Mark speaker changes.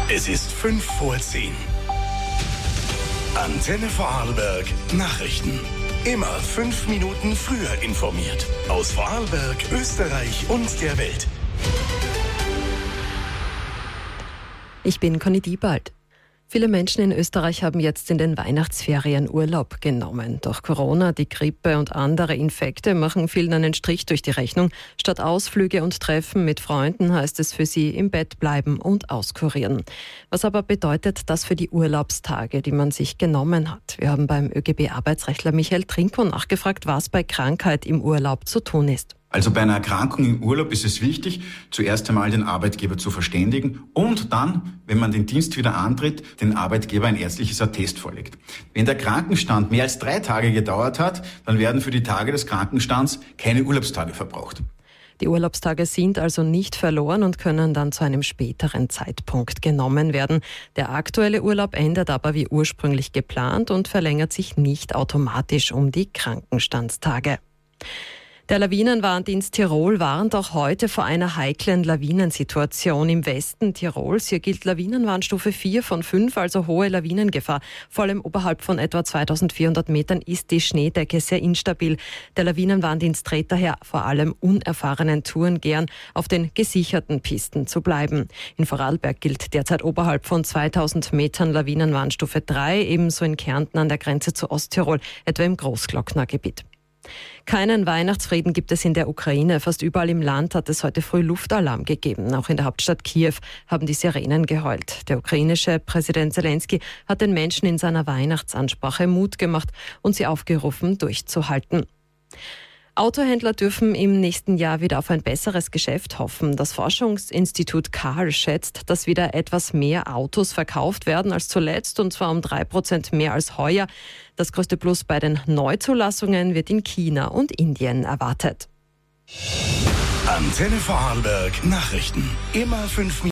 Speaker 1: Es ist 5:10. Antenne Vorarlberg Nachrichten. Immer 5 Minuten früher informiert. Aus Vorarlberg, Österreich und der Welt.
Speaker 2: Ich bin Conny Diebald. Viele Menschen in Österreich haben jetzt in den Weihnachtsferien Urlaub genommen. Doch Corona, die Grippe und andere Infekte machen vielen einen Strich durch die Rechnung. Statt Ausflüge und Treffen mit Freunden heißt es für sie im Bett bleiben und auskurieren. Was aber bedeutet das für die Urlaubstage, die man sich genommen hat? Wir haben beim ÖGB-Arbeitsrechtler Michael Trinko nachgefragt, was bei Krankheit im Urlaub zu tun ist.
Speaker 3: Also bei einer Erkrankung im Urlaub ist es wichtig, zuerst einmal den Arbeitgeber zu verständigen und dann, wenn man den Dienst wieder antritt, den Arbeitgeber ein ärztliches Attest vorlegt. Wenn der Krankenstand mehr als 3 Tage gedauert hat, dann werden für die Tage des Krankenstands keine Urlaubstage verbraucht.
Speaker 2: Die Urlaubstage sind also nicht verloren und können dann zu einem späteren Zeitpunkt genommen werden. Der aktuelle Urlaub endet aber wie ursprünglich geplant und verlängert sich nicht automatisch um die Krankenstandstage. Der Lawinenwarndienst Tirol warnt auch heute vor einer heiklen Lawinensituation im Westen Tirols. Hier gilt Lawinenwarnstufe 4 von 5, also hohe Lawinengefahr. Vor allem oberhalb von etwa 2400 Metern ist die Schneedecke sehr instabil. Der Lawinenwarndienst rät daher vor allem unerfahrenen Tourengehern, auf den gesicherten Pisten zu bleiben. In Vorarlberg gilt derzeit oberhalb von 2000 Metern Lawinenwarnstufe 3, ebenso in Kärnten an der Grenze zu Osttirol, etwa im Großglocknergebiet. Keinen Weihnachtsfrieden gibt es in der Ukraine. Fast überall im Land hat es heute früh Luftalarm gegeben. Auch in der Hauptstadt Kiew haben die Sirenen geheult. Der ukrainische Präsident Zelensky hat den Menschen in seiner Weihnachtsansprache Mut gemacht und sie aufgerufen, durchzuhalten. Autohändler dürfen im nächsten Jahr wieder auf ein besseres Geschäft hoffen. Das Forschungsinstitut Karl schätzt, dass wieder etwas mehr Autos verkauft werden als zuletzt, und zwar um 3% mehr als heuer. Das größte Plus bei den Neuzulassungen wird in China und Indien erwartet.
Speaker 1: Antenne Vorarlberg Nachrichten. Immer 5 Minuten.